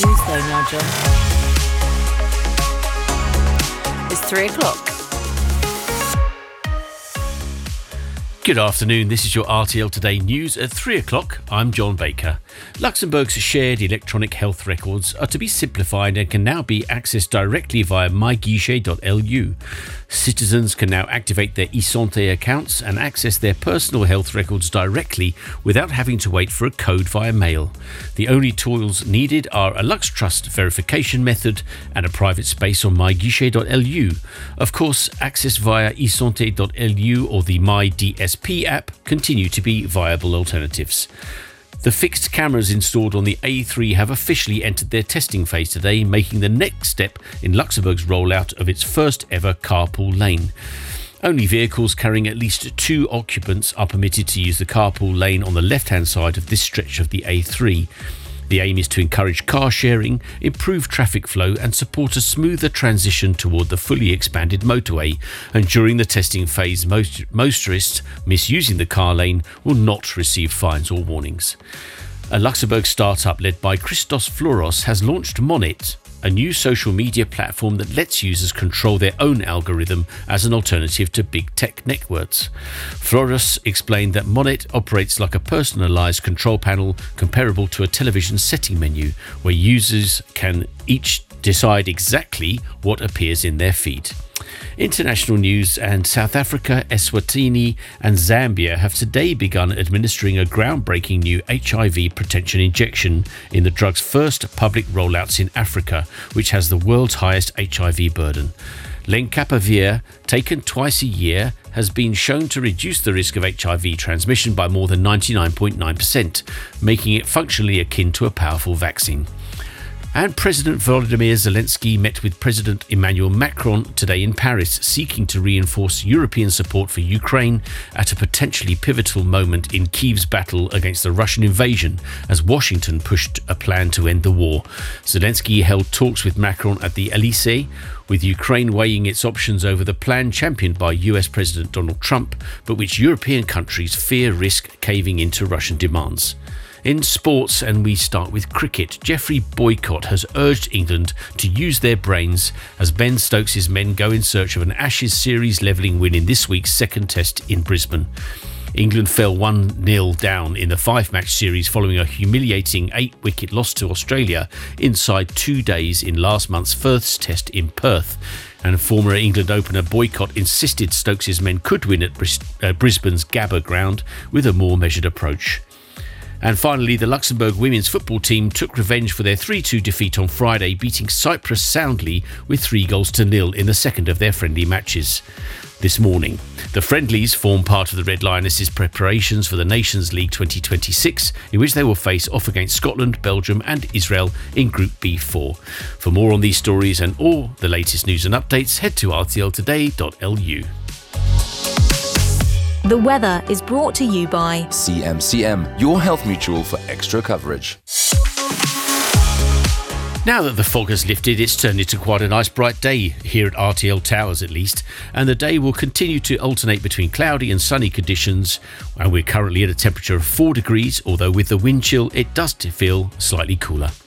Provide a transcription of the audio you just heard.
news though now, John. It's 3 o'clock. Good afternoon, this is your RTL Today news at 3 o'clock. I'm John Baker. Luxembourg's shared electronic health records are to be simplified and can now be accessed directly via myguichet.lu. Citizens can now activate their eSanté accounts and access their personal health records directly without having to wait for a code via mail. The only tools needed are a Lux Trust verification method and a private space on myguichet.lu. Of course, access via eSanté.lu or the MyDSP app continue to be viable alternatives. The fixed cameras installed on the A3 have officially entered their testing phase today, making the next step in Luxembourg's rollout of its first ever carpool lane. Only vehicles carrying at least 2 occupants are permitted to use the carpool lane on the left-hand side of this stretch of the A3. The aim is to encourage car sharing, improve traffic flow and support a smoother transition toward the fully expanded motorway. And during the testing phase, motorists misusing the car lane will not receive fines or warnings. A Luxembourg startup led by Christos Floros has launched Monet, a new social media platform that lets users control their own algorithm as an alternative to big tech networks. Floros explained that Monet operates like a personalized control panel comparable to a television setting menu, where users can each decide exactly what appears in their feed. International news, and South Africa, Eswatini and Zambia have today begun administering a groundbreaking new HIV prevention injection in the drug's first public rollouts in Africa, which has the world's highest HIV burden. Lenacapavir, taken twice a year, has been shown to reduce the risk of HIV transmission by more than 99.9%, making it functionally akin to a powerful vaccine. And President Volodymyr Zelensky met with President Emmanuel Macron today in Paris, seeking to reinforce European support for Ukraine at a potentially pivotal moment in Kyiv's battle against the Russian invasion, as Washington pushed a plan to end the war. Zelensky held talks with Macron at the Elysee, with Ukraine weighing its options over the plan championed by US President Donald Trump, but which European countries fear risk caving into Russian demands. In sports, and we start with cricket, Geoffrey Boycott has urged England to use their brains as Ben Stokes' men go in search of an Ashes series levelling win in this week's second test in Brisbane. England fell 1-0 down in the 5-match series following a humiliating 8-wicket loss to Australia inside 2 days in last month's first test in Perth. And former England opener Boycott insisted Stokes' men could win at Brisbane's Gabba ground with a more measured approach. And finally, the Luxembourg women's football team took revenge for their 3-2 defeat on Friday, beating Cyprus soundly with 3-0 in the second of their friendly matches this morning. The friendlies form part of the Red Lionesses' preparations for the Nations League 2026, in which they will face off against Scotland, Belgium and Israel in Group B4. For more on these stories and all the latest news and updates, head to rtltoday.lu. The weather is brought to you by CMCM, your health mutual for extra coverage. Now that the fog has lifted, it's turned into quite a nice bright day here at RTL Towers at least, and the day will continue to alternate between cloudy and sunny conditions, and we're currently at a temperature of 4 degrees, although with the wind chill it does feel slightly cooler.